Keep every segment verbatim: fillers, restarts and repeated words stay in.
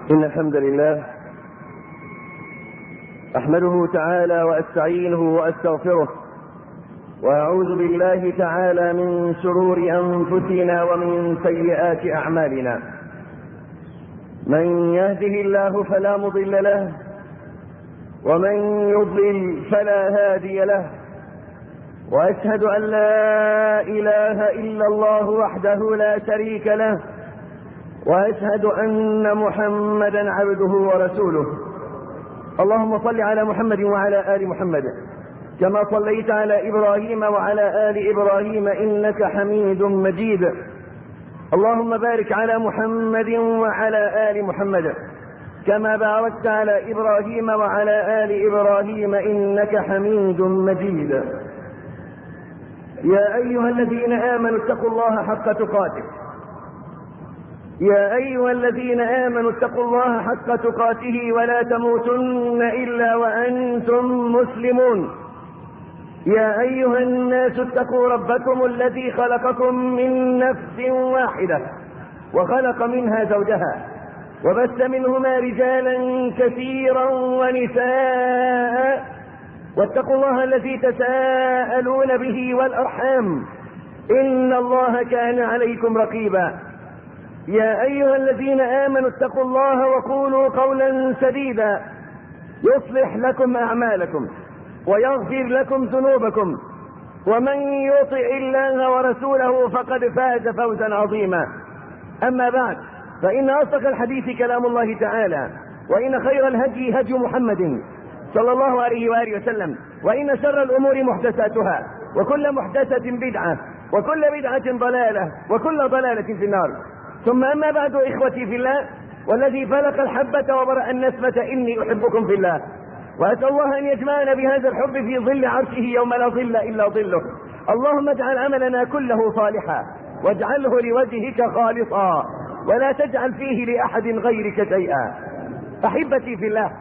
إن الحمد لله أحمده تعالى وأستعينه وأستغفره، وأعوذ بالله تعالى من شرور أنفسنا ومن سيئات أعمالنا. من يهده الله فلا مضل له، ومن يضلل فلا هادي له، وأشهد أن لا إله إلا الله وحده لا شريك له، وأشهد أن محمدا عبده ورسوله. اللهم صل على محمد وعلى آل محمد كما صليت على إبراهيم وعلى آل إبراهيم إنك حميد مجيد. اللهم بارك على محمد وعلى آل محمد كما باركت على إبراهيم وعلى آل إبراهيم إنك حميد مجيد. يا أيها الذين آمنوا اتقوا الله حق تقاته يا أيها الذين آمنوا اتقوا الله حق تقاته ولا تموتن إلا وأنتم مسلمون. يا أيها الناس اتقوا ربكم الذي خلقكم من نفس واحدة وخلق منها زوجها وبث منهما رجالا كثيرا ونساء، واتقوا الله الذي تساءلون به والأرحام إن الله كان عليكم رقيبا. يا أيها الذين آمنوا اتقوا الله وقولوا قولا سديدا يصلح لكم أعمالكم ويغفر لكم ذنوبكم، ومن يطع الله ورسوله فقد فاز فوزا عظيما. أما بعد، فإن أصدق الحديث كلام الله تعالى، وإن خير الهدي هدي محمد صلى الله عليه وآله وسلم، وإن شر الأمور محدثاتها، وكل محدثة بدعة، وكل بدعة ضلالة، وكل ضلالة في النار. ثم أما بعد، إخوتي في الله، والذي فلق الحبة وبرأ النسمة إني أحبكم في الله، وأسأل الله أن يجمعنا بهذا الحب في ظل عرشه يوم لا ظل إلا ظله. اللهم اجعل عملنا كله صالحا، واجعله لوجهك خالصا، ولا تجعل فيه لأحد غيرك شيئا. أحبتي في الله،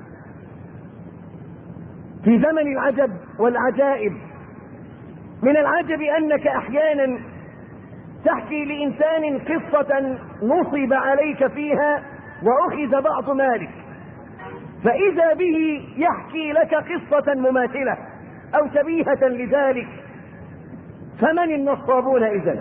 في زمن العجب والعجائب، من العجب أنك أحيانا تحكي لإنسان قصة نصب عليك فيها وأخذ بعض مالك، فإذا به يحكي لك قصة مماثلة أو شبيهة لذلك. فمن النصابون إذن؟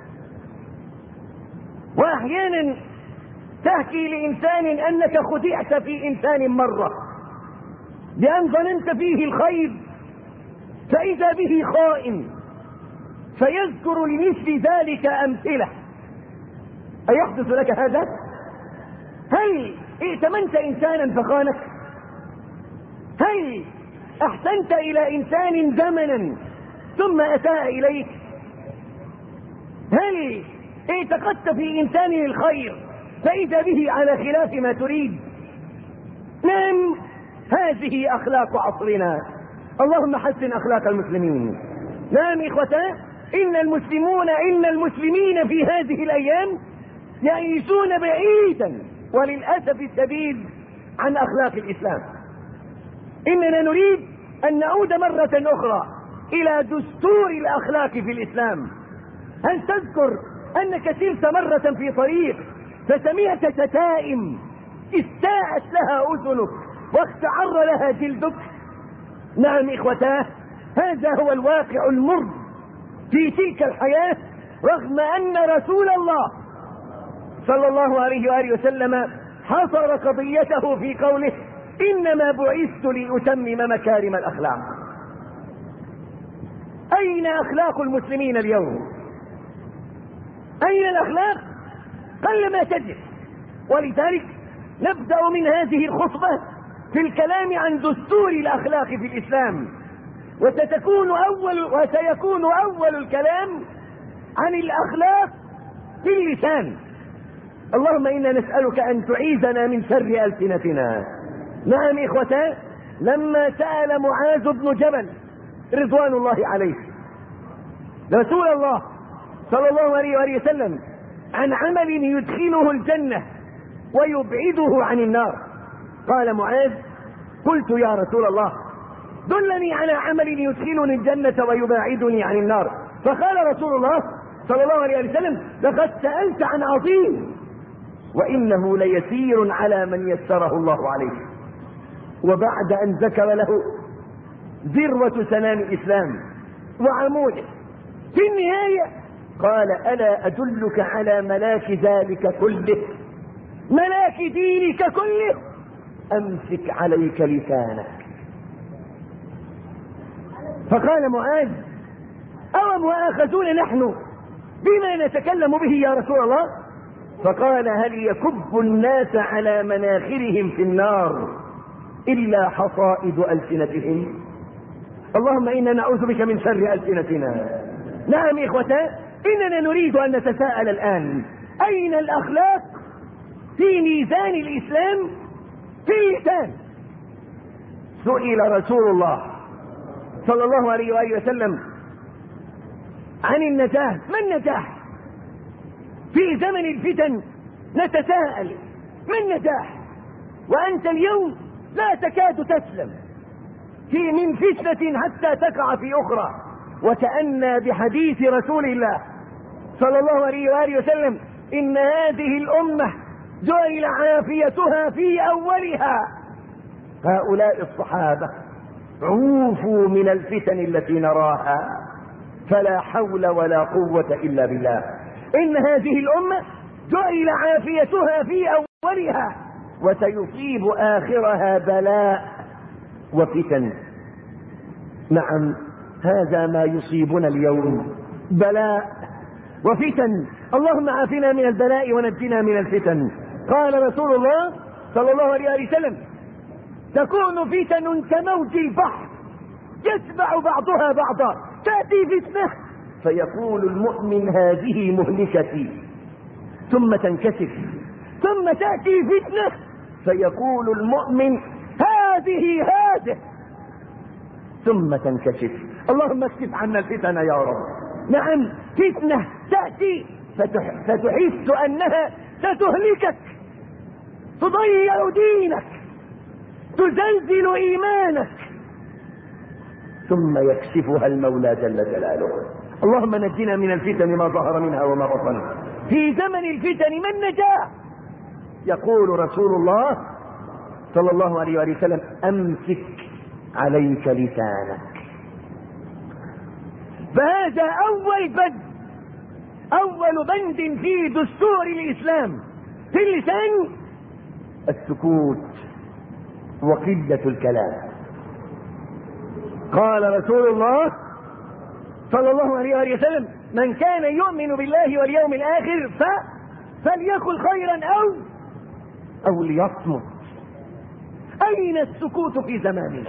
وأحيانا تحكي لإنسان أنك خدعت في إنسان مرة بأن ظننت فيه الخير، فإذا به خائن، فيذكر لمثل ذلك أمثلة. أيحدث لك هذا؟ هل ائتمنت إنسانا فخانك؟ هل أحسنت إلى إنسان زمنا ثم أساء إليك؟ هل اعتقدت في إنسان الخير فإذا به على خلاف ما تريد؟ نعم، هذه أخلاق عصرنا. اللهم حسن أخلاق المسلمين. نعم إخوتنا، إن المسلمون إن المسلمين في هذه الأيام يعيشون بعيدا وللأسف الشديد عن أخلاق الإسلام. إننا نريد أن نعود مرة أخرى إلى دستور الأخلاق في الإسلام. هل تذكر أنك سرت مرة في طريق فسمعت شتائم استاءت لها أذنك واختعر لها جلدك؟ نعم إخوتاه، هذا هو الواقع المر في تلك الحياة، رغم أن رسول الله صلى الله عليه وآله وسلم حصر قضيته في قوله: إنما بعثت لأتمم مكارم الأخلاق. أين أخلاق المسلمين اليوم؟ أين الأخلاق؟ قلما تجد. ولذلك نبدأ من هذه الخطبة في الكلام عن دستور الأخلاق في الإسلام، وستكون أول وسيكون أول الكلام عن الأخلاق في اللسان. اللهم إنا نسألك أن تعيذنا من شر ألسنتنا. نعم إخوتان، لما سأل معاذ بن جبل رضوان الله عليه رسول الله صلى الله عليه وآله وسلم عن عمل يدخله الجنة ويبعده عن النار، قال معاذ: قلت يا رسول الله دلني على عمل يدخلني الجنة ويباعدني عن النار. فقال رسول الله صلى الله عليه وسلم: لقد سألت عن عظيم. وإنه ليسير على من يسره الله عليه. وبعد أن ذكر له ذروة سنام الإسلام وعموده في النهاية قال: ألا أدلك على ملاك ذلك كله، ملاك دينك كله؟ أمسك عليك لسانك. فقال معاذ: أو مؤاخذون نحن بما نتكلم به يا رسول الله؟ فقال: هل يكب الناس على مناخرهم في النار إلا حصائد ألسنتهم؟ اللهم إنا نعوذ بك من شر ألسنتنا. نعم إخوتي، إننا نريد أن نتساءل الآن: أين الأخلاق في ميزان الإسلام في اللسان؟ سئل رسول الله صلى الله عليه وآله وسلم عن النجاة. ما النجاح؟ في زمن الفتن نتساءل: ما النجاح؟ وأنت اليوم لا تكاد تسلم في من فتنة حتى تقع في أخرى. وكأن بحديث رسول الله صلى الله عليه وآله وسلم: إن هذه الأمة جعل عافيتها في أولها. هؤلاء الصحابة عوفوا من الفتن التي نراها، فلا حول ولا قوة إلا بالله. إن هذه الأمة جعل عافيتها في أولها وسيصيب آخرها بلاء وفتن. نعم، هذا ما يصيبنا اليوم، بلاء وفتن. اللهم عافنا من البلاء ونجنا من الفتن. قال رسول الله صلى الله عليه وسلم: تكون فتن كموج البحر يتبع بعضها بعضا، تأتي فتنة فيقول المؤمن: هذه مهلكتي، ثم تنكشف، ثم تأتي فتنة فيقول المؤمن: هذه هذه، ثم تنكشف. اللهم اكشف عنا الفتن يا رب. نعم، فتنة تأتي فتحس أنها ستهلكك، تضيع دينك، تزلزل إيمانك، ثم يكشفها المولى جل جلاله. اللهم نجنا من الفتن ما ظهر منها وما بطن. في زمن الفتن ما النجاة؟ يقول رسول الله صلى الله عليه وآله وسلم: أمسك عليك لسانك. فهذا أول بند، أول بند في دستور الإسلام في اللسان: السكوت وقلة الكلام. قال رسول الله صلى الله عليه وآله وسلم: من كان يؤمن بالله واليوم الآخر ف... فليقل خيرا أو أو ليصمت. أين السكوت في زماننا؟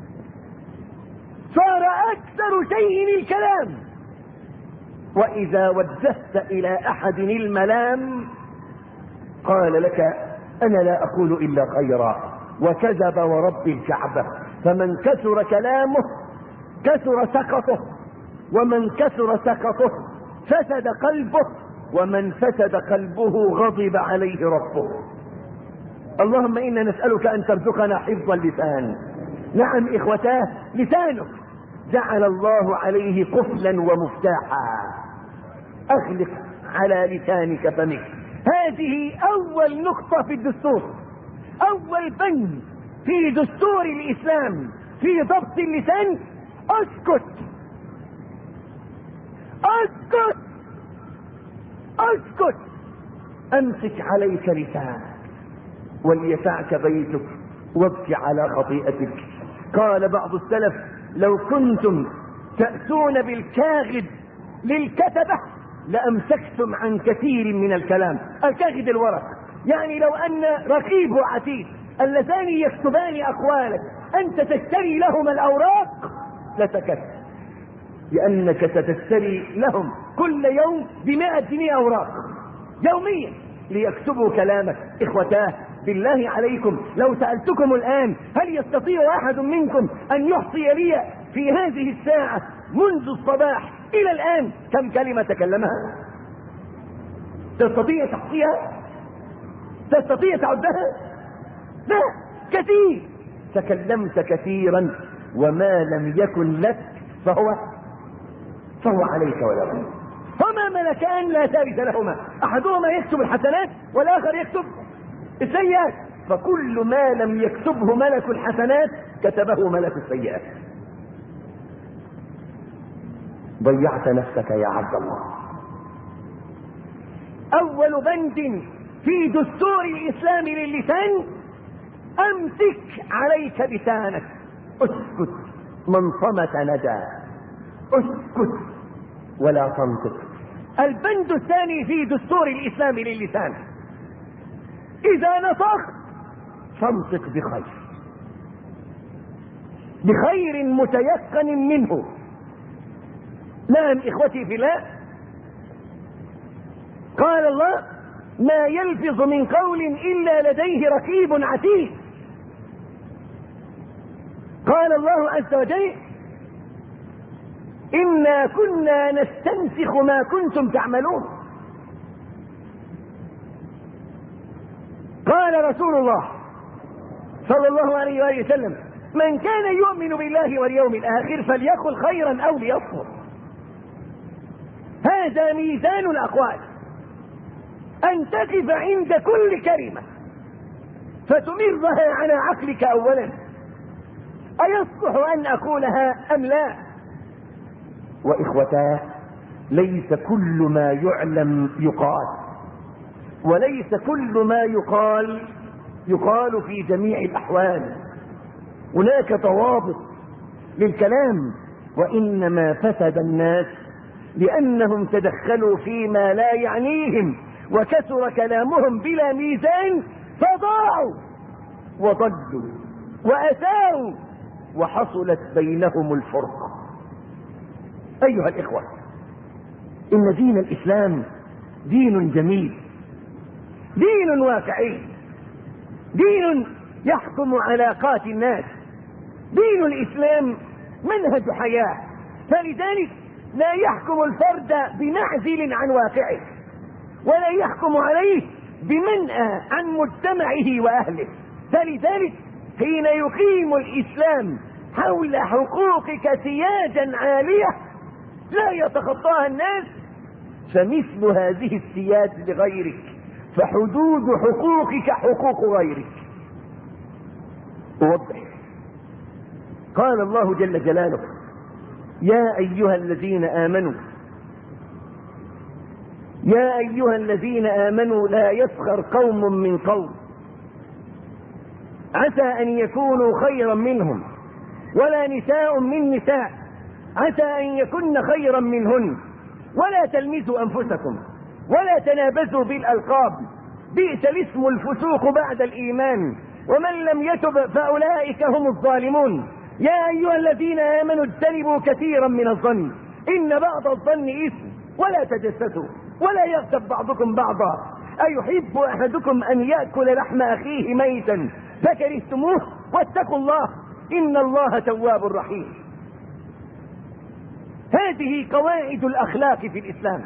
صار أكثر شيء الكلام. وإذا وجهت إلى أحد الملام قال لك: أنا لا أقول إلا خيرا، وكذب ورب الكعبة. فمن كثر كلامه كثر سقطه، ومن كثر سقطه فسد قلبه، ومن فسد قلبه غضب عليه ربه. اللهم إنا نسألك أن ترزقنا حفظ اللسان. نعم إخوتاه، لسانك جعل الله عليه قفلا ومفتاحا. أغلق على لسانك فمك. هذه أول نقطة في الدستور، أول بند في دستور الإسلام في ضبط اللسان: اسكت اسكت اسكت. امسك عليك لسانك وليسعك بيتك وابكي على خطيئتك. قال بعض السلف: لو كنتم تأتون بالكاغد للكتبة لأمسكتم عن كثير من الكلام. الكاغد الورق، يعني لو أن رقيب وعتيد اللذان يكتبان أقوالك أنت تشتري لهم الأوراق لسكت، لأنك ستشتري لهم كل يوم بمائة جنيه أوراق يوميا ليكتبوا كلامك. إخوتاه، بالله عليكم لو سألتكم الآن: هل يستطيع أحد منكم أن يحصي لي في هذه الساعة منذ الصباح إلى الآن كم كلمة تكلمها؟ تستطيع تحصيها؟ تستطيع تعدها؟ لا، كثير. تكلمت كثيرا، وما لم يكن لك فهو فهو عليك ولا بد. هما ملكان لا ثالث لهما، احدهما يكتب الحسنات والاخر يكتب السيئات، فكل ما لم يكتبه ملك الحسنات كتبه ملك السيئات. ضيعت نفسك يا عبد الله. اول بند في دستور الاسلام للسان: امسك عليك لسانك، اسكت، من صمت نجا، اسكت ولا تنطق. البند الثاني في دستور الاسلام للسان: اذا نطقت فانطق بخير، بخير متيقن منه. نعم اخوتي في الله، قال الله: ما يلفظ من قول الا لديه رقيب عتيد. قال الله عز وجل: انا كنا نستنسخ ما كنتم تعملون. قال رسول الله صلى الله عليه وآله وسلم: من كان يؤمن بالله واليوم الآخر فليقل خيرا أو ليصمت. هذا ميزان الأقوال، أن تقف عند كل كلمة فتمرها على عقلك أولا: أيصلح أن أقولها أم لا؟ وإخوتاه، ليس كل ما يعلم يقال، وليس كل ما يقال يقال في جميع الأحوال. هناك ضوابط للكلام، وإنما فسد الناس لأنهم تدخلوا فيما لا يعنيهم وكثر كلامهم بلا ميزان، فضاعوا وضلوا وأساءوا وحصلت بينهم الفرقة. أيها الإخوة، إن دين الإسلام دين جميل، دين واقعي، دين يحكم علاقات الناس، دين الإسلام منهج حياة، فلذلك لا يحكم الفرد بمعزل عن واقعه، ولا يحكم عليه بمنأى عن مجتمعه وأهله. فلذلك حين يقيم الإسلام حول حقوقك سياجا عالية لا يتخطاها الناس، فمثل هذه السياج لغيرك، فحدود حقوقك حقوق غيرك. أوضح. قال الله جل جلاله: يا أيها الذين آمنوا يا أيها الذين آمنوا لا يسخر قوم من قوم عسى أن يكونوا خيرا منهم، ولا نساء من نساء عسى أن يكن خيرا منهن، ولا تلمزوا أنفسكم ولا تنابزوا بالألقاب، بئس الاسم الفسوق بعد الإيمان، ومن لم يتب فأولئك هم الظالمون. يا أيها الذين آمنوا اجتنبوا كثيرا من الظن إن بعض الظن إثم، ولا تجسسوا ولا يغتب بعضكم بعضا، أيحب أحدكم أن يأكل لحم أخيه ميتا فكرهتموه، واتقوا الله إن الله تواب رحيم. هذه قواعد الأخلاق في الإسلام.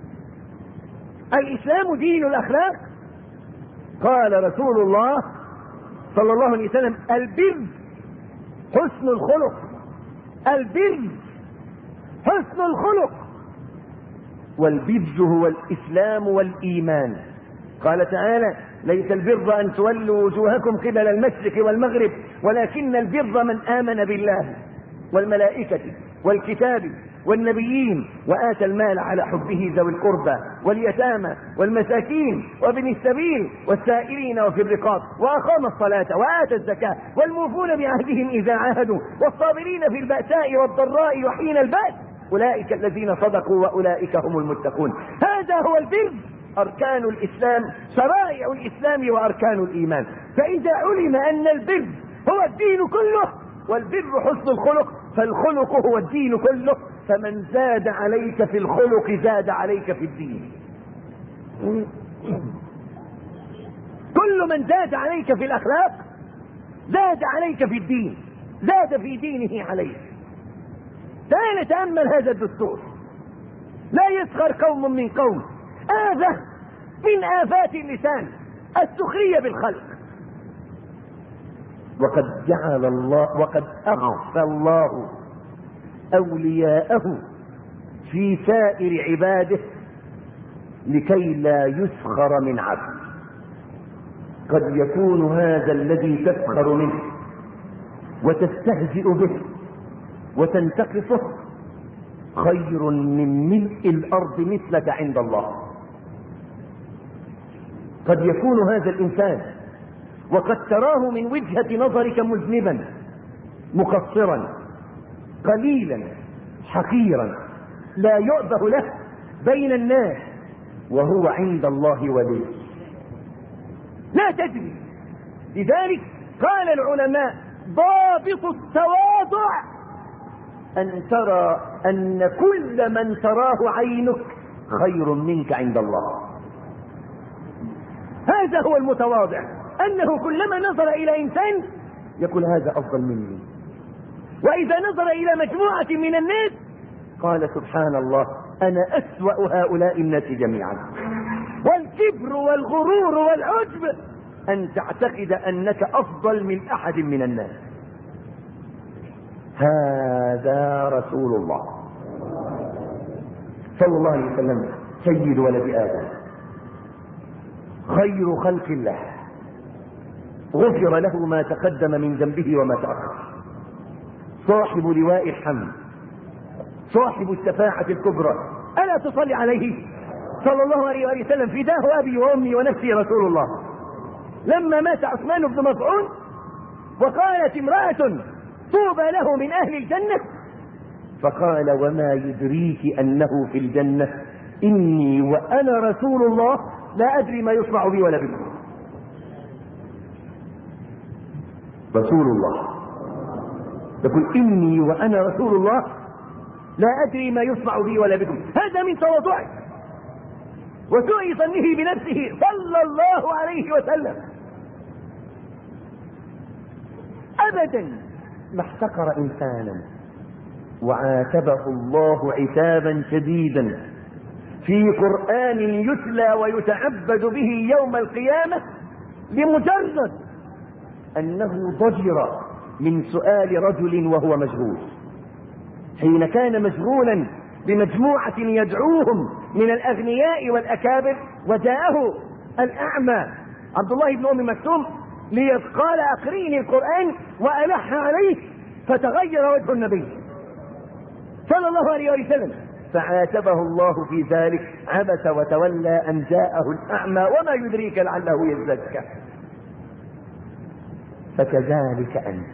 الإسلام دين الأخلاق. قال رسول الله صلى الله عليه وسلم: البر حسن الخلق، البر حسن الخلق، والبر هو الإسلام والإيمان. قال تعالى: ليس البر أن تولوا وجوهكم قبل المشرق والمغرب ولكن البر من آمن بالله والملائكة والكتاب والنبيين وآتى المال على حبه ذوي القربى واليتامى والمساكين وابن السبيل والسائلين وفي الرقاب وأقام الصلاة وآتى الزكاة والموفون بعهدهم إذا عاهدوا والصابرين في البأساء والضراء وحين البأس أولئك الذين صدقوا وأولئك هم المتقون. هذا هو البر، أركان الإسلام، شرائع الإسلام وأركان الإيمان. فإذا علم أن البر هو الدين كله والبر حسن الخلق، فالخلق هو الدين كله، فمن زاد عليك في الخلق زاد عليك في الدين. كل من زاد عليك في الأخلاق زاد عليك في الدين، زاد في دينه عليك. تعال تأمل هذا الدستور: لا يسخر قوم من قوم. هذا من آفات اللسان، السخرية بالخلق. وقد جعل الله وقد أخفى الله أولياءه في سائر عباده لكي لا يسخر من عبد. قد يكون هذا الذي تسخر منه وتستهزئ به وتنتقصه خير من ملء الأرض مثلك عند الله. قد يكون هذا الإنسان وقد تراه من وجهة نظرك مذنبا مقصرا قليلا حقيرا لا يؤبه له بين الناس، وهو عند الله ولي، لا تدري. لذلك قال العلماء ضابط التواضع أن ترى أن كل من تراه عينك خير منك عند الله. هذا هو المتواضع، أنه كلما نظر إلى إنسان يقول هذا أفضل مني، وإذا نظر إلى مجموعة من الناس قال سبحان الله أنا أسوأ هؤلاء الناس جميعا. والكبر والغرور والعجب أن تعتقد أنك أفضل من أحد من الناس. هذا رسول الله صلى الله عليه وسلم سيد ولد آدم، خير خلق الله، غفر له ما تقدم من ذنبه وما تأخر، صاحب لواء الحمد، صاحب الشفاعة الكبرى. ألا تصلي عليه صلى الله عليه وآله وسلم؟ فداه أبي وأمي ونفسي رسول الله. لما مات عثمان بن مظعون وقالت امرأة طوبى له من أهل الجنة، فقال وما يدريك أنه في الجنة؟ إني وأنا رسول الله لا أدري ما يصنع بي ولا بكم. رسول الله يقول إني وأنا رسول الله لا أدري ما يصنع بي ولا بكم. هذا من تواضعه وسوء ظنه بنفسه صلى الله عليه وسلم. أبدا ما احتقر إنسانا وعاتبه الله عتابا شديدا في قرآن يتلى ويتعبد به يوم القيامة لمجرد أنه ضجر من سؤال رجل وهو مشغول، حين كان مشغولا بمجموعة يدعوهم من الأغنياء والأكابر، وجاءه الأعمى عبد الله بن أم مكتوم ليقال أقرئني القرآن وألح عليه، فتغير وجه النبي صلى الله عليه وسلم، فعاتبه الله في ذلك عبس وتولى أن جاءه الأعمى وما يدريك لعله يزكى. فكذلك أنت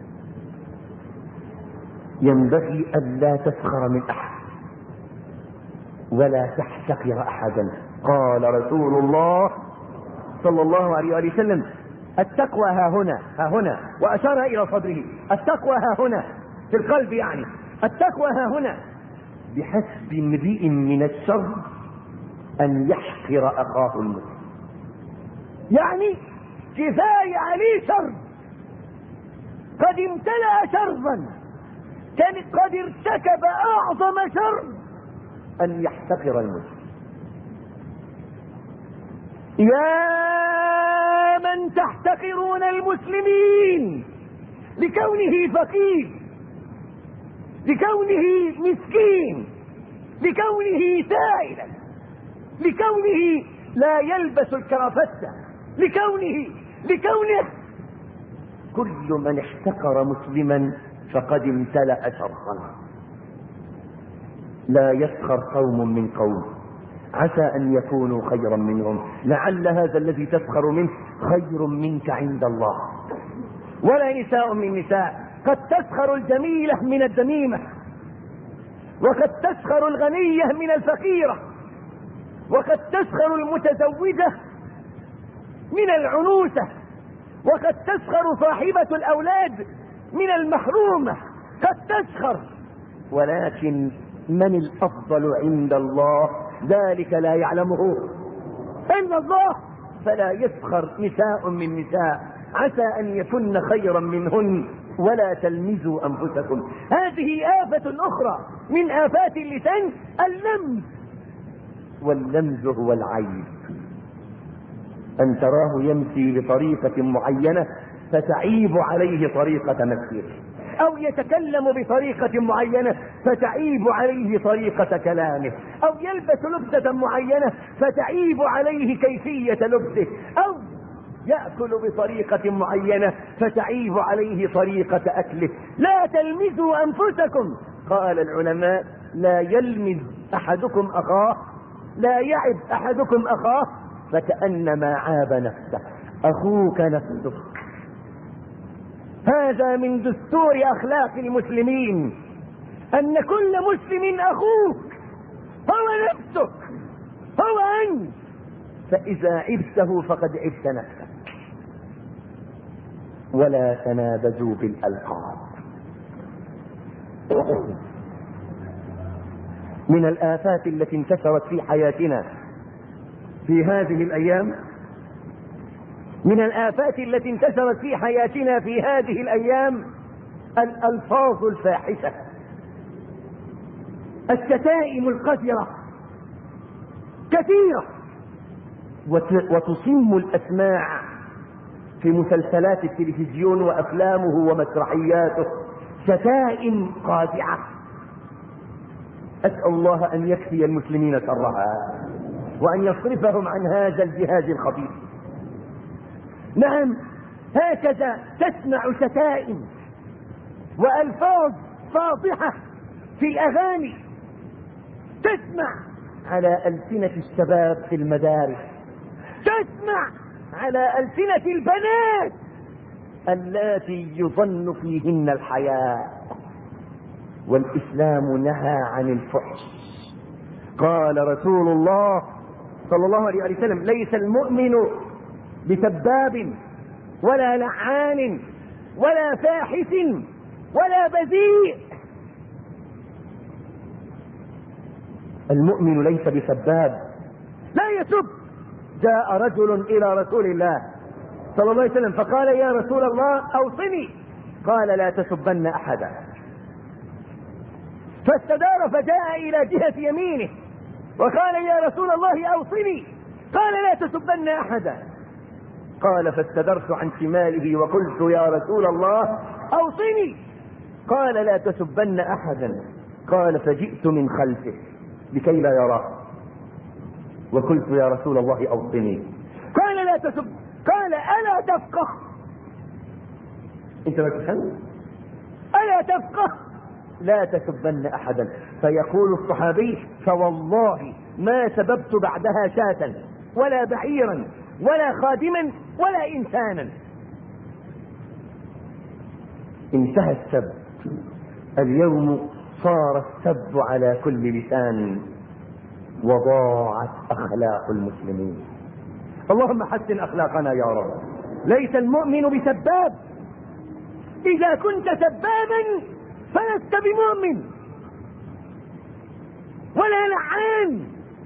ينبغي ألا تسخر من أحد ولا تحتقر أحدا. قال رسول الله صلى الله عليه وسلم التقوى ها هنا ها هنا، وأشار إلى صدره. التقوى ها هنا في القلب، يعني التقوى ها هنا. بحسب امرئ من الشر أن يحقر أخاه المسلم، يعني كفاية عليه شر، قد امتلأ شرا، كان قد ارتكب أعظم شر أن يحتقر المسلم. يا من تحتقرون المسلمين لكونه فقير، لكونه مسكين، لكونه سائلا، لكونه لا يلبس الكرافتة، لكونه لكونه كل من احتقر مسلما فقد امتلأ شرا. لا يسخر قوم من قوم عسى أن يكونوا خيرا منهم، لعل هذا الذي تسخر منه خير منك عند الله. ولا نساء من نساء، قد تسخر الجميلة من الدميمة، وقد تسخر الغنية من الفقيرة، وقد تسخر المتزوجة من العنوسة، وقد تسخر صاحبة الأولاد من المحرومة، قد تسخر. ولكن من الأفضل عند الله ذلك لا يعلمه إلا الله. فلا يسخر نساء من نساء عسى أن يكن خيرا منهن ولا تلمزوا أنفسكم. هذه آفة أخرى من آفات اللسان، اللمز. واللمز هو العيب، أن تراه يمشي بطريقة معينة فتعيب عليه طريقة مسيره. أو يتكلم بطريقة معينة فتعيب عليه طريقة كلامه، أو يلبس لبسة معينة فتعيب عليه كيفية لبسه، أو يأكل بطريقة معينة فتعيب عليه طريقة أكله. لا تلمزوا أنفسكم. قال العلماء: لا يلمز أحدكم أخاه، لا يعب أحدكم أخاه فكأنما عاب نفسه. أخوك نفسك. هذا من دستور أخلاق المسلمين، أن كل مسلم أخوك، هو نفسك، هو أنت. فإذا عبته فقد عبت نفسك. ولا تنابزوا بالألقاب. من الآفات التي انتشرت في حياتنا في هذه الأيام من الآفات التي انتشرت في حياتنا في هذه الأيام الألفاظ الفاحشة، الشتائم القذرة كثيرة، وتصم الأسماع في مسلسلات التلفزيون وأفلامه ومسرحياته، شتائم قاذعة. أسأل الله أن يكفي المسلمين شرها وأن يصرفهم عن هذا الجهاز الخبيث. نعم، هكذا تسمع شتائم وألفاظ فاضحة في الأغاني، تسمع على ألسنة الشباب في المدارس، تسمع على ألسنة البنات اللاتي يظن فيهن الحياء. والإسلام نهى عن الفحش. قال رسول الله صلى الله عليه وسلم: ليس المؤمن بسباب ولا لعان ولا فاحش ولا بذيء. المؤمن ليس بسباب، لا يسب. جاء رجل إلى رسول الله صلى الله عليه وسلم فقال: يا رسول الله أوصني. قال: لا تسبن أحدا. فاستدار فجاء إلى جهة يمينه وقال: يا رسول الله أوصني. قال: لا تسبن أحدا. قال: فاستدرت عن شماله وقلت: يا رسول الله أوصني. قال: لا تسبن أحدا. قال: فجئت من خلفه لكي لا يراه وقلت: يا رسول الله أوصني. قال: لا تسب. قال: ألا تفقه؟ انت ما تفهم؟ ألا تفقه؟ لا تسبن أحدا. فيقول الصحابي: فوالله ما سببت بعدها شاة ولا بعيرا ولا خادما ولا إنسانا. انتهى السب. اليوم صار السب على كل لسان وضاعت أخلاق المسلمين. اللهم حسن أخلاقنا يا رب. ليس المؤمن بسباب. إذا كنت سبابا فلست بمؤمن ولا لعان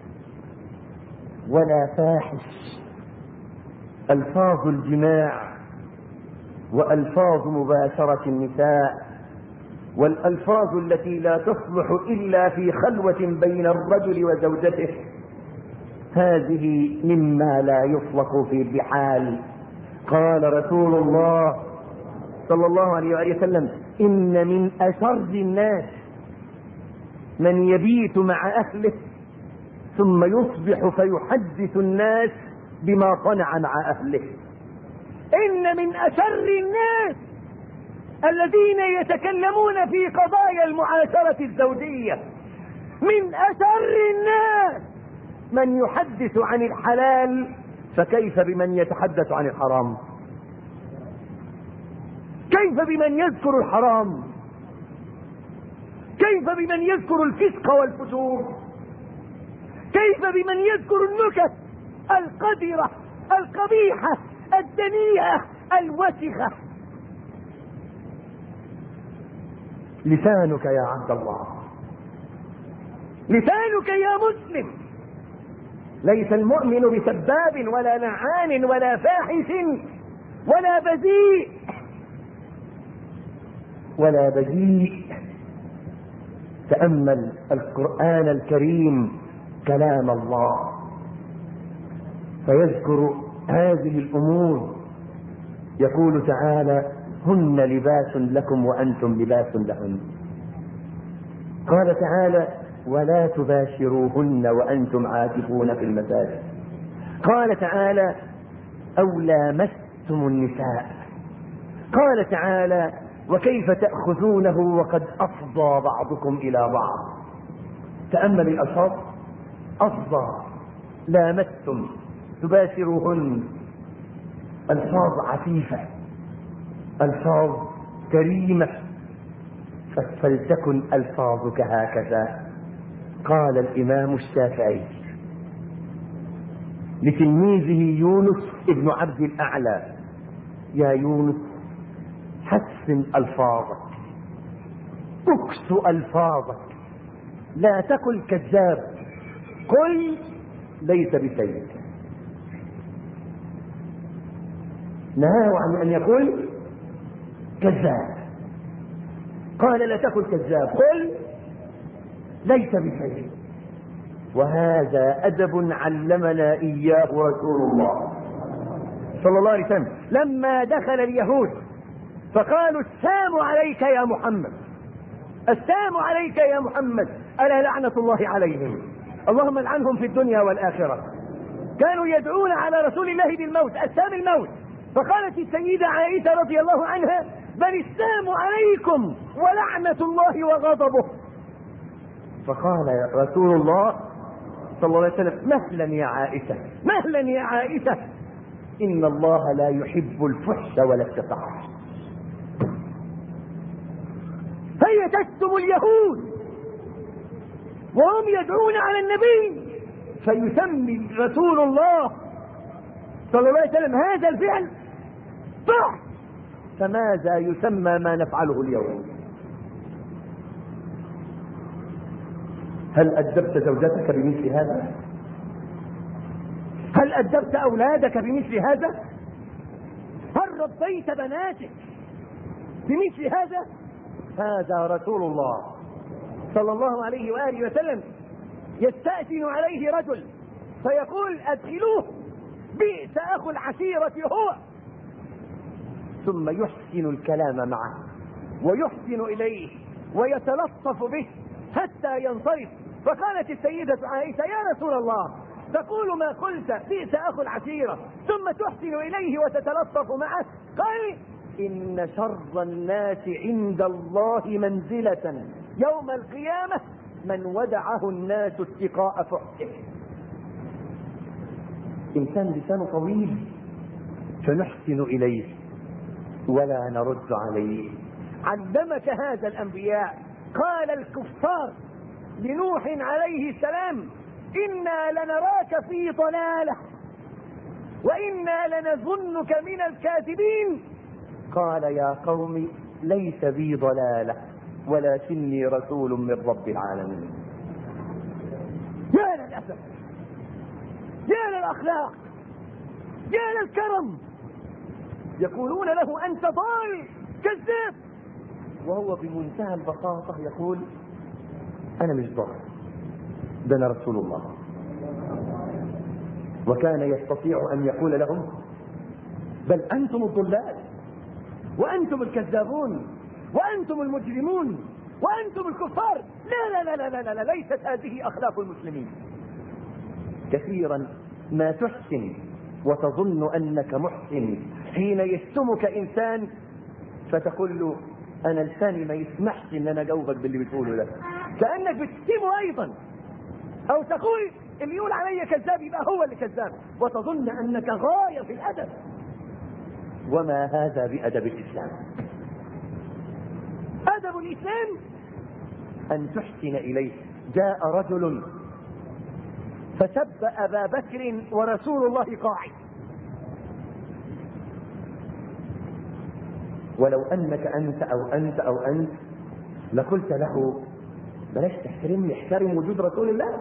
ولا فاحش. ألفاظ الجماع وألفاظ مباشرة النساء والألفاظ التي لا تصلح إلا في خلوة بين الرجل وزوجته، هذه مما لا يطلق في الرحال. قال رسول الله صلى الله عليه وسلم: إن من أشر الناس من يبيت مع أهله ثم يصبح فيحدث الناس بما صنع مع أهله. إن من أشر الناس الذين يتكلمون في قضايا المعاشرة الزوجية. من أشر الناس من يحدث عن الحلال، فكيف بمن يتحدث عن الحرام؟ كيف بمن يذكر الحرام؟ كيف بمن يذكر الفسق والفجور؟ كيف بمن يذكر النكت القذرة القبيحة الدنيئة الوسخة؟ لسانك يا عبد الله، لسانك يا مسلم. ليس المؤمن بسباب ولا لعان ولا فاحش ولا بذيء ولا بذيء. تأمل القرآن الكريم كلام الله فيذكر هذه الأمور. يقول تعالى: هن لباس لكم وأنتم لباس لهن. قال تعالى ولا تباشروهن وأنتم عاكفون في المساجد. قال تعالى أو لامستم النساء. قال تعالى وكيف تأخذونه وقد أفضى بعضكم إلى بعض. تأمل الألفاظ، أفضى، لامستم، تباشروهن، ألفاظ عفيفة، ألفاظ كريمة. فلتكن ألفاظك هكذا. قال الإمام الشافعي لتلميذه يونس ابن عبد الأعلى يا يونس حسن ألفاظك، اكس ألفاظك، لا تقل كذاب، قل ليس بسيء. نهاه عن أن يقول كذاب، قال لا تقل كذاب، قل ليس بسيء. وهذا أدب علمنا إياه رسول الله صلى الله عليه وسلم لما دخل اليهود فقالوا السلام عليك يا محمد، السلام عليك يا محمد، ألا لعنة الله عليهم، اللهم لعنهم في الدنيا والآخرة. كانوا يدعون على رسول الله بالموت، السام الموت. فقالت السيدة عائشة رضي الله عنها بل السلام عليكم ولعنة الله وغضبه. فقال رسول الله صلى الله عليه وسلم مهلا يا عائشة، مهلا يا عائشة، إن الله لا يحب الفحش ولا التفحش. هي تشتم اليهود وهم يدعون على النبي، فيسمي رسول الله صلى الله عليه وسلم هذا الفعل فحش، فماذا يسمى ما نفعله اليوم؟ هل أدبت زوجتك بمثل هذا؟ هل أدبت أولادك بمثل هذا؟ هل ربيت بناتك بمثل هذا؟ هذا رسول الله صلى الله عليه وآله وسلم يستأذن عليه رجل فيقول أدخلوه بئس أخو العشيرة هو، ثم يحسن الكلام معه ويحسن إليه ويتلطف به حتى ينصرف. فقالت السيدة عائشة يا رسول الله تقول ما قلت بئس أخو العشيرة ثم تحسن إليه وتتلطف معه؟ قال إن شر الناس عند الله منزلة يوم القيامة من ودعه الناس اتقاء فحشه. إنسان لسانه طويل فنحسن إليه ولا نرد عليه. علمك هذا الأنبياء. قال الكفار لنوح عليه السلام إنا لنراك في ضلالة وإنا لنظنك من الكاذبين. قال يا قوم ليس بي ضلالة ولكني رسول من رب العالمين. يا للأسف، يا للأخلاق، يا للكرم. يقولون له أنت ضال كذاب، وهو بمنتهى البساطة يقول أنا مش ضال، ده أنا رسول الله. وكان يستطيع أن يقول لهم بل أنتم الضلال وأنتم الكذابون وأنتم المجرمون وأنتم الكفار. لا لا لا لا لا, لا. ليست هذه أخلاق المسلمين. كثيرا ما تحسن وتظن أنك محسن حين يشتمك إنسان فتقول له أنا لساني ما يسمحش إن أنا أجاوبك باللي بتقوله ده، كأنك بتشتمه أيضا. أو تقول اللي يقول علي كذاب يبقى هو اللي كذاب، وتظن أنك غاية في الأدب. وما هذا بأدب الإسلام. أدب الإسلام أن تحسن إليه. جاء رجل فسب أبا بكر ورسول الله قاعد، ولو أنك أنت أو أنت أو أنت لقلت له بلاش تحترمني، احترم وجود رسول الله.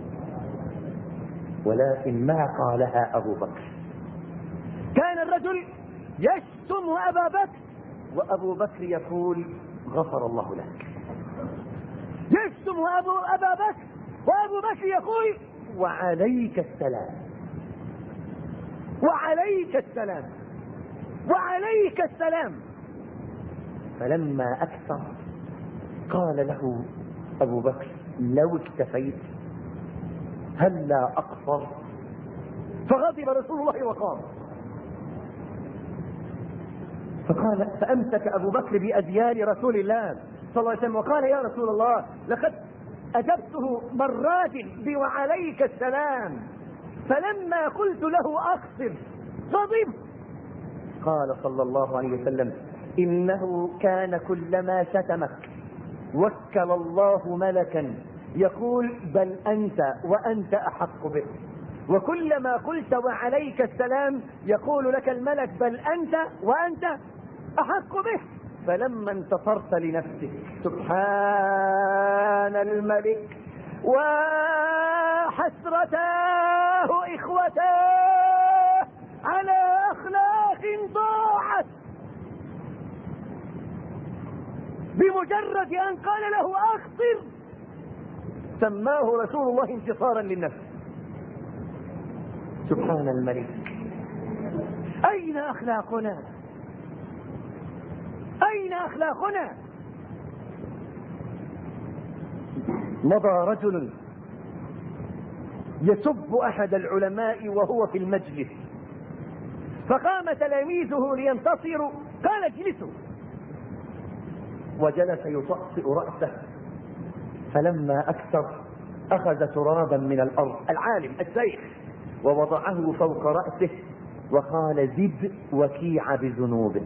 ولكن ما قالها أبو بكر. كان الرجل يشتم أبا بكر وأبو بكر يقول غفر الله لك. يشتم أبو أبا بكر وأبو بكر يقول وعليك السلام، وعليك السلام، وعليك السلام. فلما أكثر قال له أبو بكر لو اكتفيت هل لا أقصر؟ فغضب رسول الله وقام. فقال فأمسك أبو بكر بأديان رسول الله صلى الله عليه وسلم وقال يا رسول الله لقد أجبته مرات وعليك السلام، فلما قلت له أقصر غضب. قال صلى الله عليه وسلم إنه كان كلما شتمك وكل الله ملكا يقول بل أنت وأنت أحق به، وكلما قلت وعليك السلام يقول لك الملك بل أنت وأنت أحق به. فلما انتصرت لنفسك سبحان الملك وحسرتاه إخوتاه على أخلاق ضاعت بمجرد أن قال له أخطر سماه رسول الله انتصارا للنفس. سبحان الملك. أين أخلاقنا؟ أين أخلاقنا؟ مضى رجل يسب أحد العلماء وهو في المجلس، فقام تلاميذه لينتصروا قال اجلسوا، وجلس يطأطئ رأسه. فلما أكثر أخذ ترابا من الأرض العالم الشيخ ووضعه فوق رأسه وقال زد وكيع بذنوبه.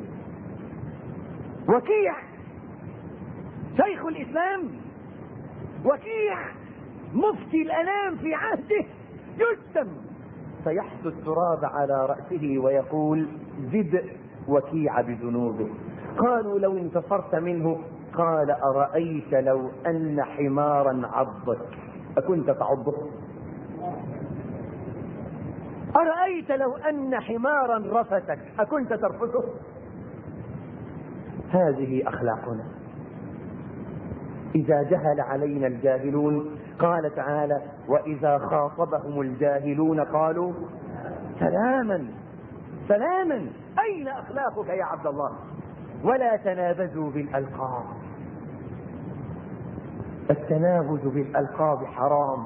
وكيع شيخ الإسلام، وكيع مفتي الأنام في عهده يشتم، فيحث التراب على رأسه ويقول زد وكيع بذنوبه. قالوا لو انتصرت منه قال أرأيت لو أن حمارا عضك أكنت تعضه؟ أرأيت لو أن حمارا رفتك أكنت ترفثه؟ هذه أخلاقنا. إذا جهل علينا الجاهلون قال تعالى وإذا خاطبهم الجاهلون قالوا سلاما سلاما. أين أخلاقك يا عبد الله؟ ولا تنابزوا بالألقاب. التنابز بالألقاب حرام.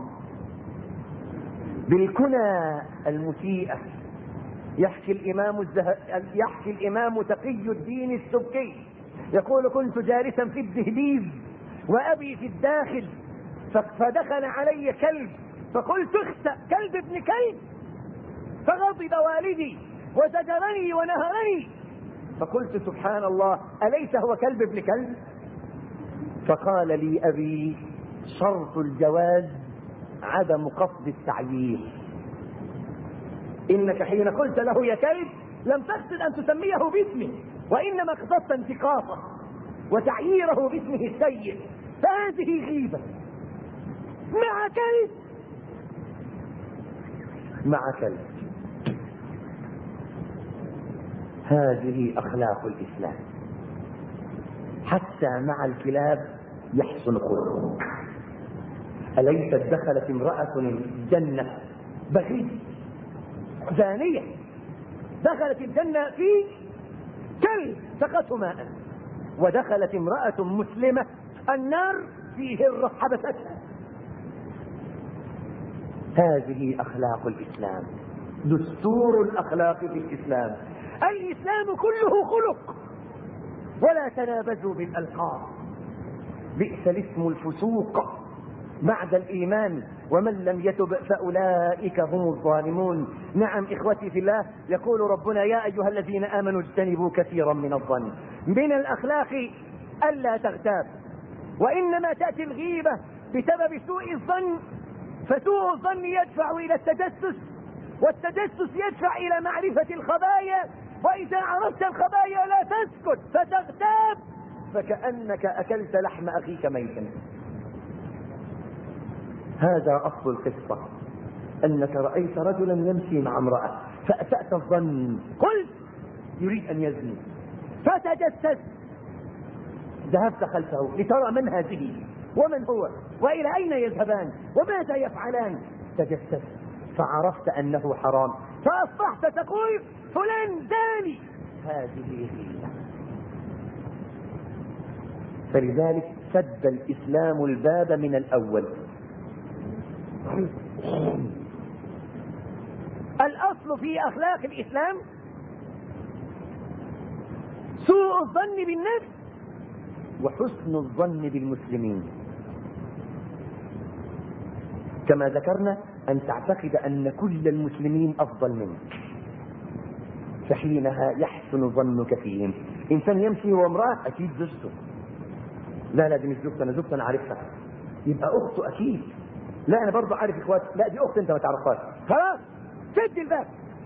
بالكنى المسيئة. يحكي الإمام, الزه... يحكي الإمام تقي الدين السبكي يقول كنت جالسا في الدهليز وأبي في الداخل فدخل علي كلب فقلت اخسأ كلب ابن كلب، فغضب والدي وزجرني ونهرني، فقلت سبحان الله أليس هو كلب ابن كلب؟ فقال لي أبي شرط الجواز عدم قصد التعيير. إنك حين قلت له يا كلب لم تقصد أن تسميه باسمه، وإنما قصدت انتقاصه وتعييره باسمه السيء، فهذه غيبة مع كلب مع كلب. هذه أخلاق الإسلام. حتى مع الكلاب يحسن خلقه. أليست دخلت امرأة الجنة بغي زانية دخلت الجنة في كلب سقته ماء، ودخلت امرأة مسلمة النار في هرة حبستها. هذه أخلاق الإسلام، دستور الأخلاق في الإسلام. الإسلام كله خلق. ولا تنابزوا بالألقاب. بئس الاسم الفسوق بعد الإيمان ومن لم يتب فأولئك هم الظالمون. نعم إخوتي في الله، يقول ربنا يا أيها الذين آمنوا اجتنبوا كثيرا من الظن. من الأخلاق ألا تغتاب، وإنما تأتي الغيبة بسبب سوء الظن، فسوء الظن يدفع إلى التجسس، والتجسس يدفع إلى معرفة الخبايا، وإذا عرفت الخبايا لا تسكت فتغتاب فكأنك أكلت لحم أخيك ميتا. هذا أصل القصة، أنك رأيت رجلا يمشي مع امرأة فأسأت الظن، قلت يريد أن يزني، فتجسست، ذهبت خلفه لترى من هذه ومن هو وإلى أين يذهبان وماذا يفعلان. تجسست فعرفت أنه حرام، فأصبحت تقول فلان زاني. هذه غيبة. فلذلك سد الإسلام الباب من الأول. الأصل في أخلاق الإسلام سوء الظن بالنفس وحسن الظن بالمسلمين، كما ذكرنا أن تعتقد أن كل المسلمين أفضل منك، فحينها يحسن ظنك فيهم. إنسان يمشي وامرأة أكيد زوجته، لا لا دي مش زوجته، أنا زوجته أنا عارفها، يبقى أخته أكيد، لا أنا برضه عارف إخواتي، لا دي أخت أنت ما تعرفهاش، خلاص سد الباب.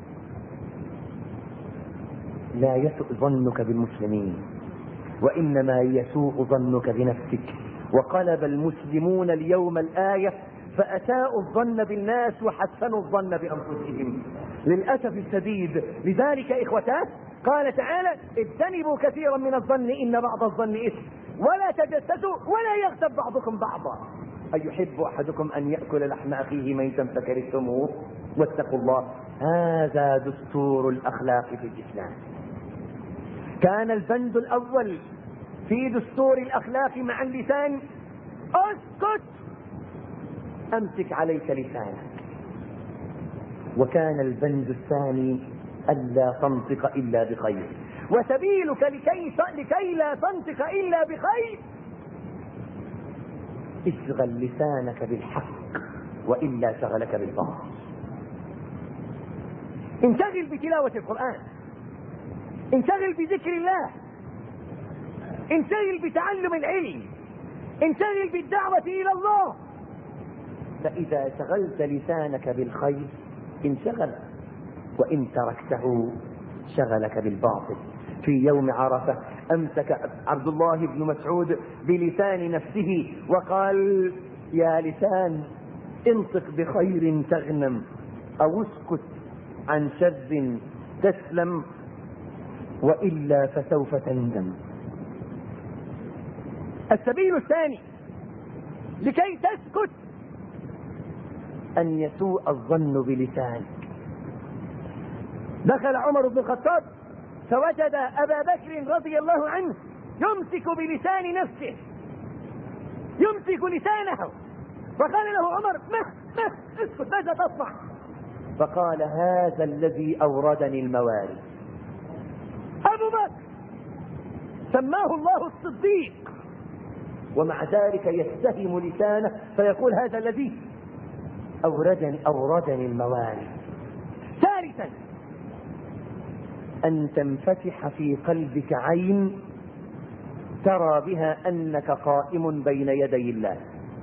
لا يسوء ظنك بالمسلمين، وإنما يسوء ظنك بنفسك. وقلب المسلمون اليوم الآية فأساءوا الظن بالناس وحسنوا الظن بأنفسهم للأسف الشديد. لذلك إخوتان قال تعالى اجتنبوا كثيرا من الظن إن بعض الظن إثم ولا تجسسوا ولا يغتب بعضكم بعضا أيحب أحدكم أن يأكل لحم أخيه ميتا فكرهتموه واتقوا الله. هذا دستور الأخلاق في الإسلام. كان البند الأول في دستور الأخلاق مع اللسان اسكت، أمسك عليك لسانك. وكان البند الثاني ألا تنطق إلا بخير، وسبيلك لكي, لكي لا تنطق إلا بخير اشغل لسانك بالحق وإلا شغلك بالباطل. انشغل بتلاوة القرآن، انشغل بذكر الله، انشغل بتعلم العلم، انشغل بالدعوة إلى الله. فإذا شغلت لسانك بالخير انشغل، وإن تركته شغلك بالباطل. في يوم عرفة أمسك عبد الله بن مسعود بلسان نفسه وقال يا لسان انطق بخير تغنم أو اسكت عن شر تسلم وإلا فسوف تندم. السبيل الثاني لكي تسكت أن يسوء الظن بلسانك. دخل عمر بن الخطاب فوجد أبا بكر رضي الله عنه يمسك بلسان نفسه، يمسك لسانه، فقال له عمر مه مه اسكت ماذا تصنع؟ فقال هذا الذي أوردني الموارد. أبو بكر سماه الله الصديق، ومع ذلك يتهم لسانه فيقول هذا الذي أوردني, أوردني الموارد. ثالثا أن تنفتح في قلبك عين ترى بها أنك قائم بين يدي الله.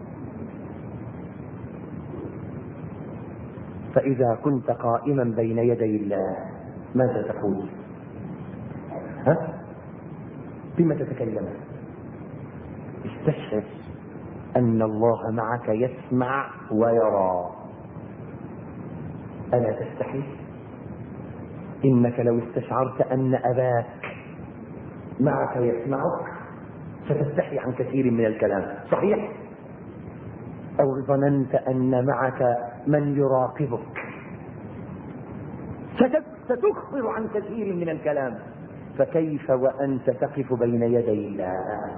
فإذا كنت قائما بين يدي الله ماذا تقول؟ ها؟ بما تتكلم؟ استشعر أن الله معك يسمع ويرى. ألا تستحي؟ إنك لو استشعرت أن أباك معك يسمعك ستستحي عن كثير من الكلام، صحيح؟ أو ظننت أن معك من يراقبك ستكفر عن كثير من الكلام، فكيف وأنت تقف بين يدي الله؟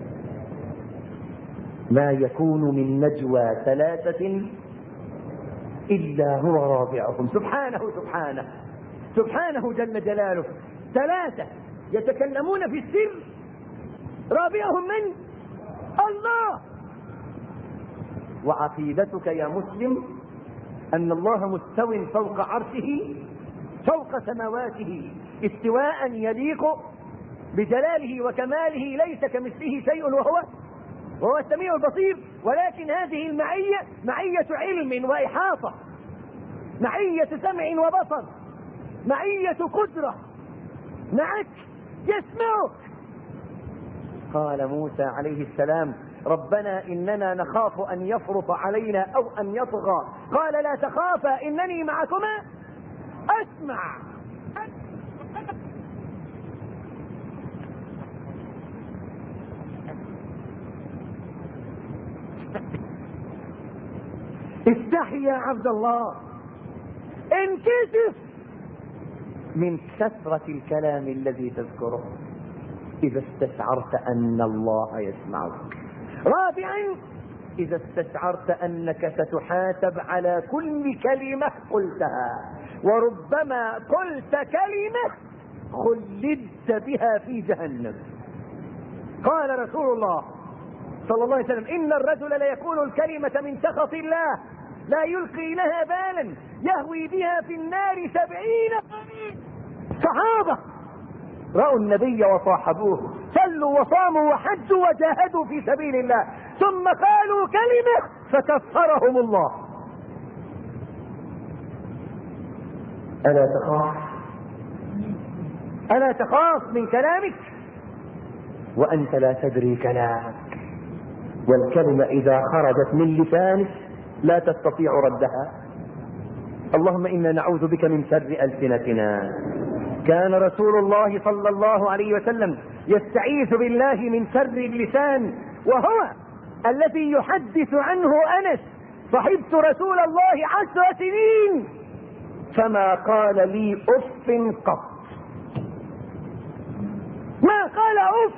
ما يكون من نجوى ثلاثة إلا هو رابعهم. سبحانه سبحانه سبحانه جل جلاله. ثلاثة يتكلمون في السر رابعهم من؟ الله. وعقيدتك يا مسلم أن الله مستو فوق عرشه فوق سماواته استواء يليق بجلاله وكماله، ليس كمثله شيء وهو وهو السميع البصير. ولكن هذه المعية معية علم وإحاطة، معية سمع وبصر، معية قدرة، معك يسمعك. قال موسى عليه السلام ربنا إننا نخاف أن يفرط علينا أو أن يطغى، قال لا تخافا إنني معكما أسمع. استحي يا عبد الله، انكسف من كثرة الكلام الذي تذكره. إذا استشعرت أن الله يسمعك. رابعا إذا استشعرت أنك ستحاسب على كل كلمة قلتها، وربما قلت كلمة خلدت بها في جهنم. قال رسول الله صلى الله عليه وسلم: إن الرجل ليقول الكلمة من سخط الله لا يلقي لها بالا يهوي بها في النار سبعين قريب. صحابة رأوا النبي وصاحبوه، صلوا وصاموا وحجوا وجاهدوا في سبيل الله، ثم قالوا كلمة فكفرهم الله. ألا تخاف؟ ألا تخاف من كلامك وأنت لا تدري كلامك؟ والكلمة إذا خرجت من لسانك لا تستطيع ردها. اللهم إنا نعوذ بك من شر ألسنتنا. كان رسول الله صلى الله عليه وسلم يستعيذ بالله من شر اللسان، وهو الذي يحدث عنه أنس: صحبت رسول الله عشر سنين فما قال لي أف قط. ما قال أف.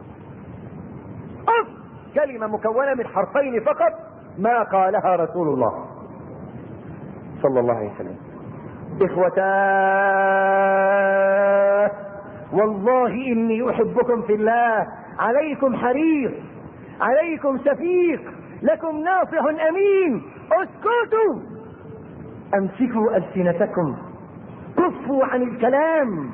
أف كلمة مكونة من حرفين فقط ما قالها رسول الله صلى الله عليه وسلم. إخوتاه، والله إني أحبكم في الله، عليكم حريص، عليكم شفيق، لكم ناصح أمين. اسكتوا، أمسكوا ألسنتكم، كفوا عن الكلام،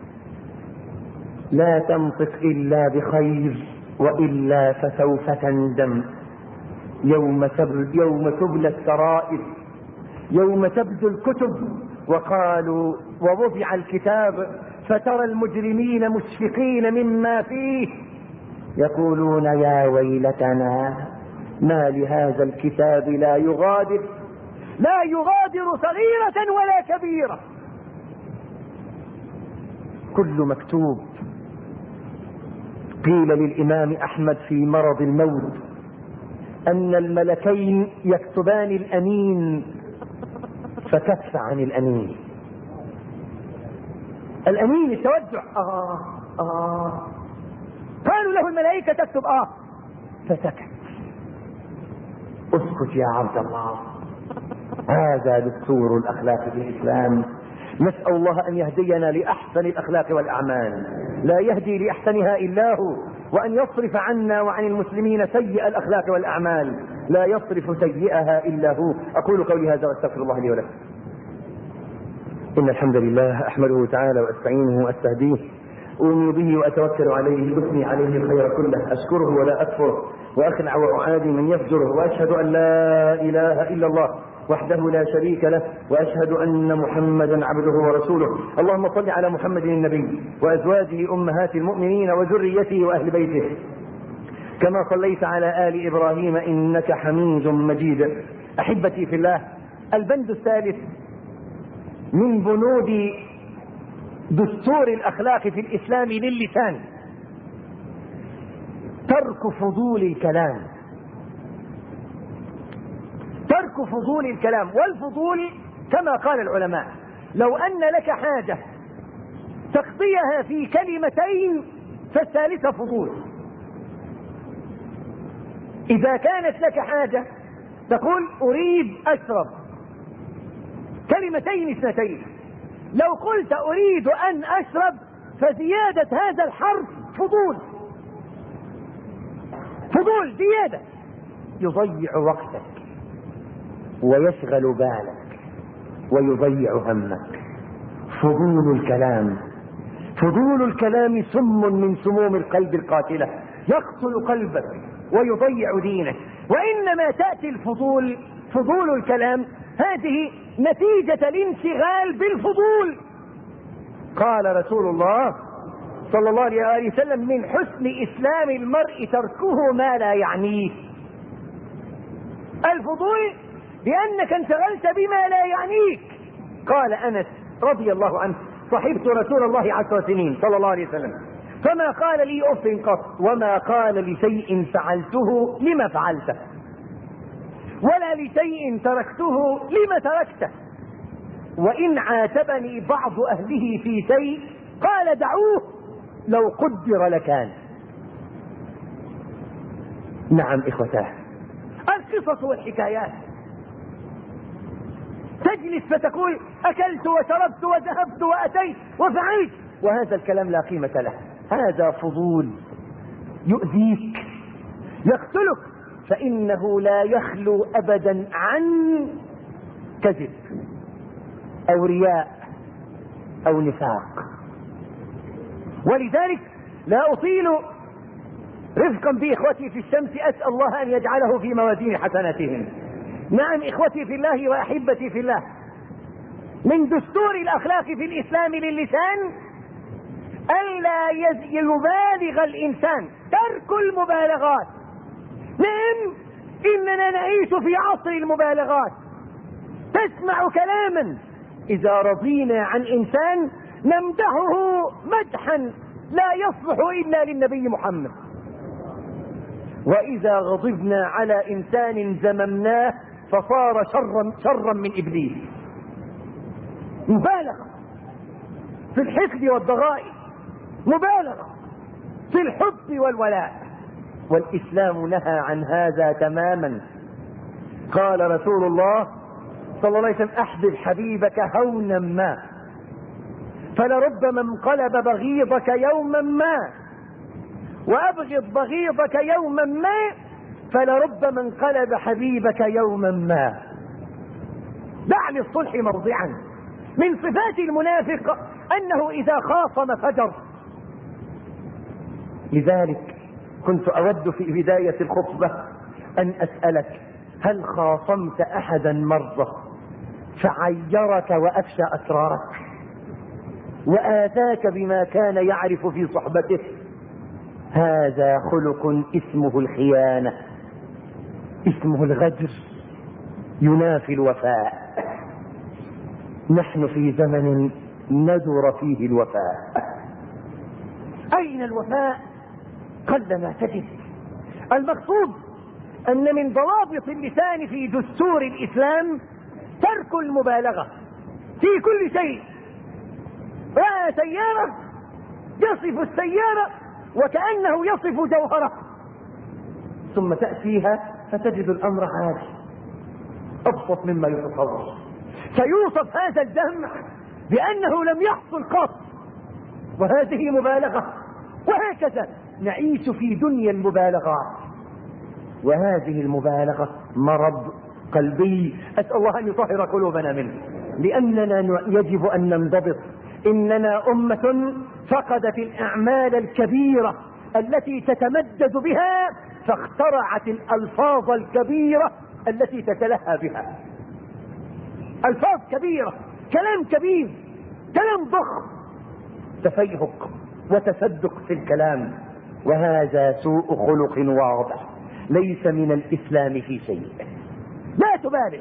لا تنطق إلا بخير وإلا فسوف تندم يوم تبل يوم تبلى السرائر، يوم تبدو الكتب. وقالوا: ووضع الكتاب فترى المجرمين مشفقين مما فيه يقولون يا ويلتنا ما لهذا الكتاب لا يغادر لا يغادر صغيرة ولا كبيرة. كل مكتوب. قيل للإمام أحمد في مرض الموت أن الملكين يكتبان الأنين فكف عن الأنين. الأنين التوجع. آه آه قالوا له الملائكة تكتب آه فسكت. اسكت يا عبد الله. هذا دستور الأخلاق في الإسلام. نسأل الله أن يهدينا لأحسن الأخلاق والأعمال، لا يهدي لأحسنها إلا هو، وأن يصرف عنا وعن المسلمين سيئ الأخلاق والأعمال، لا يصرف سيئها إلا هو. أقول قولي هذا وأستغفر الله لي ولكم. إن الحمد لله أحمده تعالى وأستعينه وأستهديه، أؤمن به وأتوكل عليه، أثني عليه الخير كله، أشكره ولا أكفره، وأخلع وأعادي من يفجره، وأشهد أن لا إله إلا الله وحده لا شريك له، وأشهد أن محمدا عبده ورسوله. اللهم صل على محمد النبي وأزواجه أمهات المؤمنين وذريته وأهل بيته كما صليت على آل إبراهيم إنك حميد مجيد. أحبتي في الله، البند الثالث من بنود دستور الأخلاق في الإسلام للسان ترك فضول الكلام. ترك فضول الكلام. والفضول كما قال العلماء: لو أن لك حاجة تقضيها في كلمتين فالثالثة فضول. إذا كانت لك حاجة تقول أريد أشرب، كلمتين اثنتين، لو قلت أريد أن أشرب فزيادة هذا الحرف فضول. فضول زيادة يضيع وقتك ويشغل بالك ويضيع همك. فضول الكلام. فضول الكلام سم من سموم القلب القاتلة، يقتل قلبك ويضيع دينك. وإنما تأتي الفضول، فضول الكلام، هذه نتيجة الانشغال بالفضول. قال رسول الله صلى الله عليه وسلم: من حسن إسلام المرء تركه ما لا يعنيه. الفضول لأنك انشغلت بما لا يعنيك. قال أنس رضي الله عنه: صحبت رسول الله عشر سنين صلى الله عليه وسلم فما قال لي أف قط، وما قال لشيء فعلته لما فعلته، ولا لشيء تركته لما تركته. وإن عاتبني بعض أهله في شيء قال: دعوه لو قدر لكان. نعم إخوتاه، القصص والحكايات، تجلس فتقول أكلت وشربت وذهبت وأتيت وفعلت، وهذا الكلام لا قيمة له، هذا فضول يؤذيك يقتلك، فإنه لا يخلو أبدا عن كذب أو رياء أو نفاق. ولذلك لا أطيل رفقا بإخوتي في الشمس، أسأل الله أن يجعله في موازين حسناتهم. نعم إخوتي في الله وأحبتي في الله، من دستور الأخلاق في الإسلام للسان ألا يبالغ الإنسان، ترك المبالغات. نعم إننا نعيش في عصر المبالغات، تسمع كلاما إذا رضينا عن إنسان نمدحه مدحا لا يصلح إلا للنبي محمد، وإذا غضبنا على إنسان ذممناه فصار شرا شرا من إبليس. مبالغة في الحقد والضغائن، مبالغة في الحب والولاء، والإسلام نهى عن هذا تماما. قال رسول الله صلى الله عليه وسلم احبب حبيبك هونا ما، فلربما انقلب بغيضك يوما ما، وابغض بغيضك يوما ما، فلربما انقلب حبيبك يوما ما. دع للصلح موضعا. من صفات المنافق انه اذا خاصم فجر. لذلك كنت اود في بداية الخطبة ان اسألك هل خاصمت احدا مرة فعيرك وافشى اسرارك وآتاك بما كان يعرف في صحبته؟ هذا خلق اسمه الخيانة، اسمه الغدر، ينافي الوفاء. نحن في زمن ندر فيه الوفاء. أين الوفاء؟ قلما تجد. المقصود أن من ضوابط اللسان في دستور الإسلام ترك المبالغة في كل شيء. رأى سيارة يصف السيارة وكأنه يصف جوهرة، ثم تأتيها فتجد الأمر عادي أبسط مما يتصور. سيوصف هذا الدمع بأنه لم يحصل قط، وهذه مبالغة. وهكذا نعيش في دنيا المبالغات، وهذه المبالغة مرض قلبي، أسأل الله أن يطهر قلوبنا منه، لأننا يجب أن ننضبط. إننا أمة فقدت الأعمال الكبيرة التي تتمدد بها، فاخترعت الألفاظ الكبيرة التي تتلهى بها. ألفاظ كبيرة، كلام كبير، كلام ضخم، تفيهق وتصدق في الكلام، وهذا سوء خلق واضح ليس من الإسلام في شيء. لا تبالغ.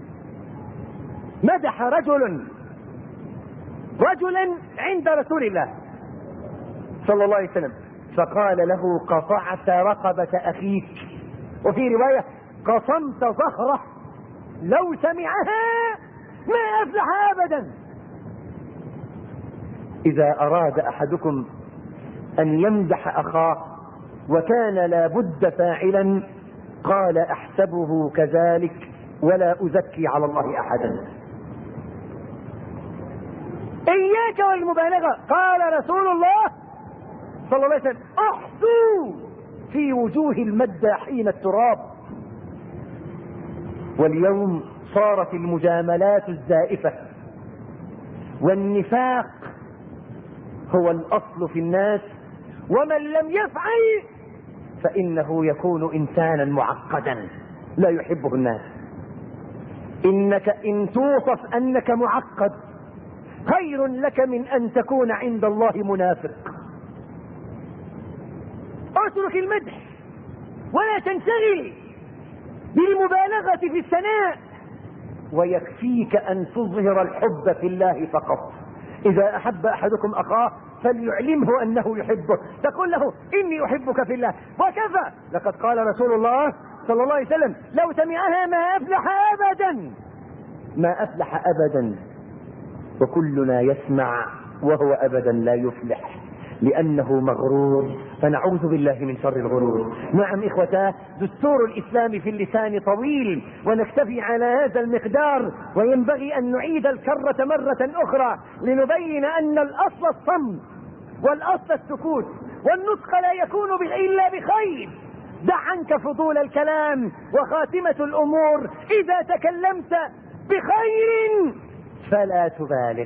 مدح رجل رجلا عند رسول الله صلى الله عليه وسلم فقال له قطعت رقبة أخيك، وفي رواية قصمت ظهره، لو سمعها ما أفلح أبدا. إذا أراد أحدكم أن يمدح أخاه وكان لا بد فاعلا قال أحسبه كذلك ولا أزكي على الله أحدا. إياك والمبالغة. قال رسول الله صلى الله عليه وسلم احثوا في وجوه المداحين التراب. واليوم صارت المجاملات الزائفة والنفاق هو الأصل في الناس، ومن لم يفعل فإنه يكون إنسانا معقدا لا يحبه الناس. إنك إن توصف أنك معقد خير لك من أن تكون عند الله منافق. اترك المدح ولا تنشغل بالمبالغة في الثناء، ويكفيك أن تظهر الحب في الله فقط. إذا أحب أحدكم أخاه فليعلمه أنه يحبه، تقول له إني أحبك في الله وكفى. لقد قال رسول الله صلى الله عليه وسلم لو سمعها ما أفلح أبدا، ما أفلح أبدا. وكلنا يسمع وهو أبدا لا يفلح، لأنه مغرور، فنعوذ بالله من شر الغرور. نعم إخوتاه، دستور الإسلام في اللسان طويل، ونكتفي على هذا المقدار، وينبغي أن نعيد الكرة مرة أخرى لنبين أن الأصل الصمت والأصل السكوت، والنطق لا يكون إلا بخير. دع عنك فضول الكلام، وخاتمة الأمور إذا تكلمت بخير فلا تبالغ.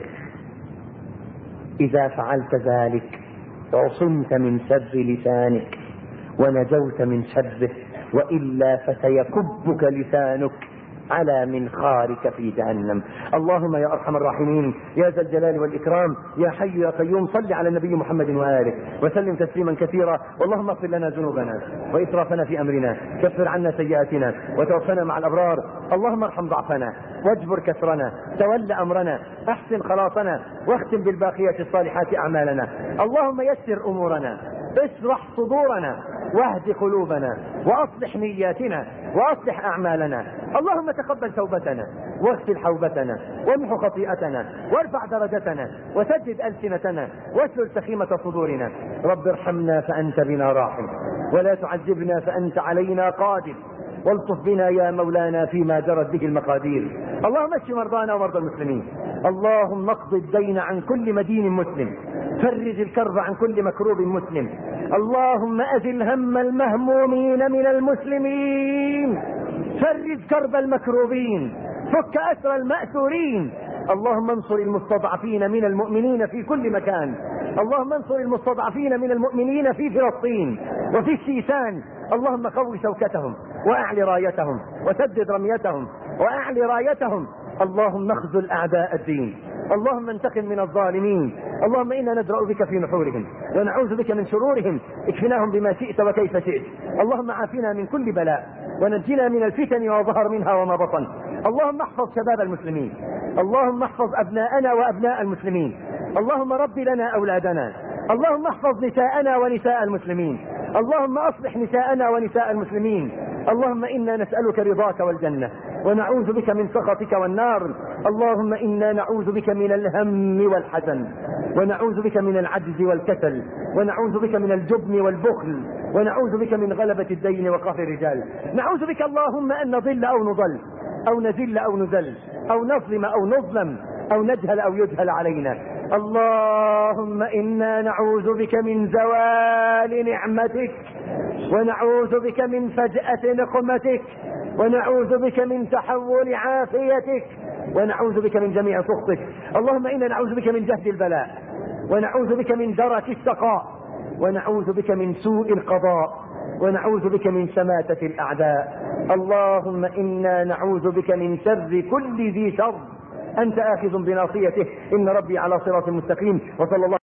إذا فعلت ذلك عصمت من شر لسانك ونجوت من شره، وإلا فسيكبك لسانك على منخارك في جهنم. اللهم يا أرحم الراحمين يا ذا الجلال والإكرام يا حي يا قيوم، صل على النبي محمد وآله وسلم تسليما كثيرا. اللهم اغفر لنا ذنوبنا وإسرافنا في أمرنا، كفر عنا سيئاتنا وتوفنا مع الأبرار. اللهم ارحم ضعفنا واجبر كسرنا، تول أمرنا، أحسن خلاصنا، واختم بالباقيات الصالحات أعمالنا. اللهم يسر أمورنا، اشرح صدورنا، واهد قلوبنا، واصلح نياتنا، واصلح اعمالنا. اللهم تقبل توبتنا، واغسل حوبتنا، وامحو خطيئتنا، وارفع درجتنا، وسدد السنتنا، واسلل سخيمة صدورنا. رب ارحمنا فانت بنا راحم، ولا تعذبنا فانت علينا قادر، والطف بنا يا مولانا فيما جرت به المقادير. اللهم اشف مرضانا ومرضى المسلمين. اللهم اقض الدين عن كل مدين مسلم، فرج الكرب عن كل مكروب مسلم. اللهم أزل هم المهمومين من المسلمين، فرج كرب المكروبين، فك أسر المأسورين. اللهم انصر المستضعفين من المؤمنين في كل مكان. اللهم انصر المستضعفين من المؤمنين في فلسطين وفي الشيشان. اللهم قوي شوكتهم، واعل رايتهم، وسدد رميتهم، واعل رايتهم. اللهم اخذل اعداء الدين. اللهم انتقم من الظالمين. اللهم انا ندرأ بك في نحورهم، ونعوذ بك من شرورهم. اكفناهم بما شئت وكيف شئت. اللهم عافنا من كل بلاء، ونجنا من الفتن وظهر منها وما بطن. اللهم احفظ شباب المسلمين. اللهم احفظ ابناءنا وابناء المسلمين. اللهم رب لنا اولادنا. اللهم احفظ نساءنا ونساء المسلمين. اللهم اصلح نساءنا ونساء المسلمين. اللهم انا نسألك رضاك والجنة، ونعوذ بك من سخطك والنار. اللهم انا نعوذ بك من الهم والحزن، ونعوذ بك من العجز والكسل، ونعوذ بك من الجبن والبخل، ونعوذ بك من غلبة الدين وقهر الرجال. نعوذ بك اللهم ان نضل او نضل، او نذل او نذل، او نظلم او نظلم، او نجهل او يجهل علينا. اللهم انا نعوذ بك من زوال نعمتك، ونعوذ بك من فجأة نقمتك، ونعوذ بك من تحول عافيتك، ونعوذ بك من جميع سخطك. اللهم انا نعوذ بك من جهد البلاء، ونعوذ بك من درك الشقاء، ونعوذ بك من سوء القضاء، ونعوذ بك من شماتة الاعداء. اللهم انا نعوذ بك من شر كل ذي شر، انت آخذ بناصيته. ان ربي على صراط مستقيم. وصلى الله